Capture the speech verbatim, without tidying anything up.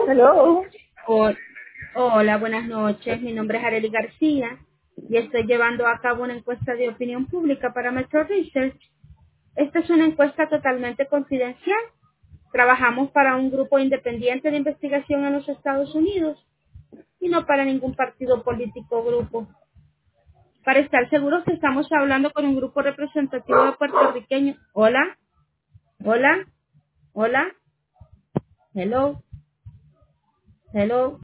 Hello. Hol- Hola, buenas noches. Mi nombre es Arely García y estoy llevando a cabo una encuesta de opinión pública para Metro Research. Esta es una encuesta totalmente confidencial. Trabajamos para un grupo independiente de investigación en los Estados Unidos y no para ningún partido político o grupo. Para estar seguros que estamos hablando con un grupo representativo de puertorriqueños. Hola, hola, hola, hello, hello.